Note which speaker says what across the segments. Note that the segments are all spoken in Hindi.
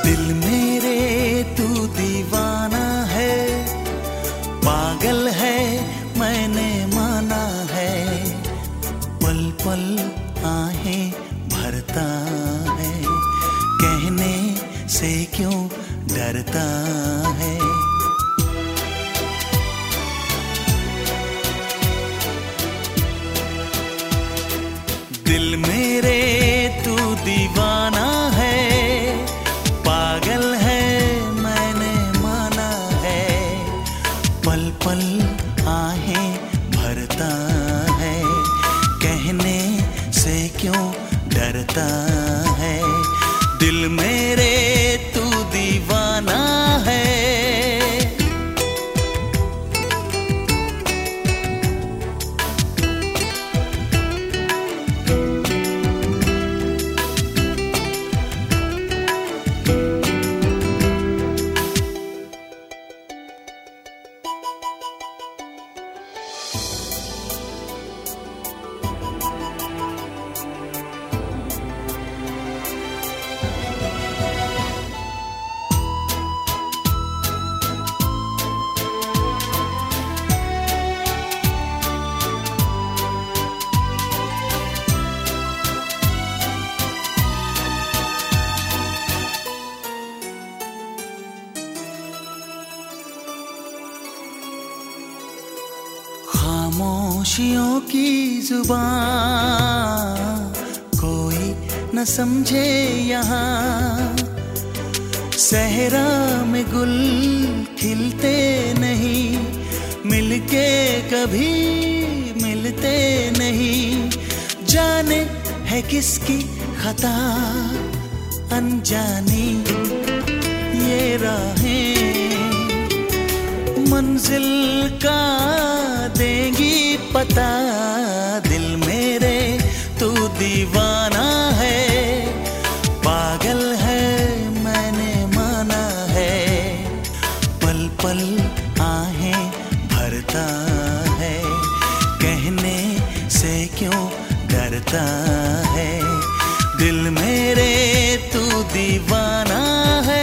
Speaker 1: दिल मेरे तू दीवाना है, पागल है मैंने माना है। पल पल आहें भरता है, कहने से क्यों डरता है। दिल मेरे तू दीवाना है, पागल है मैंने माना है। पल पल आहें भरता है, कहने से क्यों डरता है। दिल मेरे तू दीवाना है। खामोशियों की जुबान कोई न समझे यहाँ, सहरा में गुल खिलते नहीं, मिलके कभी मिलते नहीं। जाने है किसकी खता अनजानी ये राहें, मंजिल का देंगी पता। दिल मेरे तू दीवाना है, पागल है मैंने माना है। पल पल आहें भरता है, कहने से क्यों डरता है। दिल मेरे तू दीवाना है।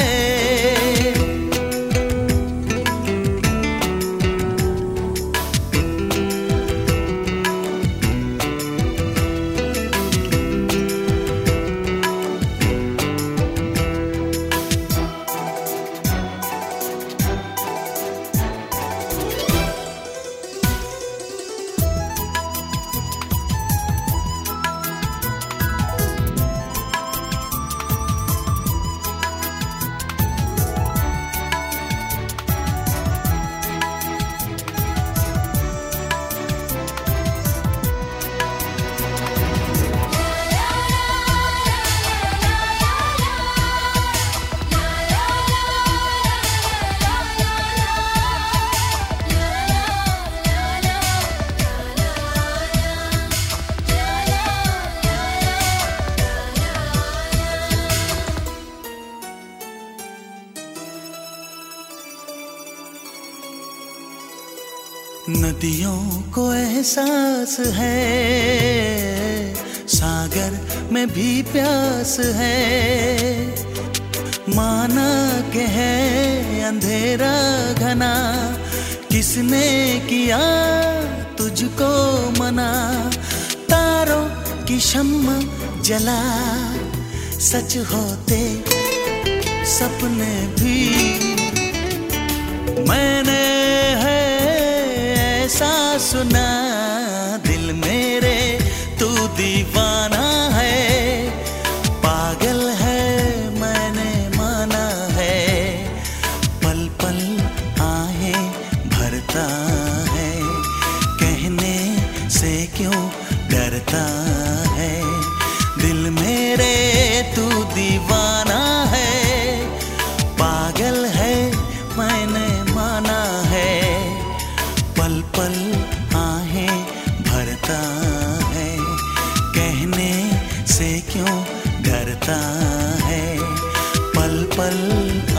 Speaker 1: नदियों को एहसास है, सागर में भी प्यास है। माना के है अंधेरा घना, किसने किया तुझको मना। तारों की शम्मा जला, सच होते सपने भी मैंने है ऐसा सुना। दिल मेरे तू दीवाना है, पागल है मैंने माना है। पल पल आहें भरता है, कहने से क्यों डरता है। दिल मेरे तू दीवाना है, पागल है मैंने माना है। पल पल आहें भरता है, कहने से क्यों डरता है। पल पल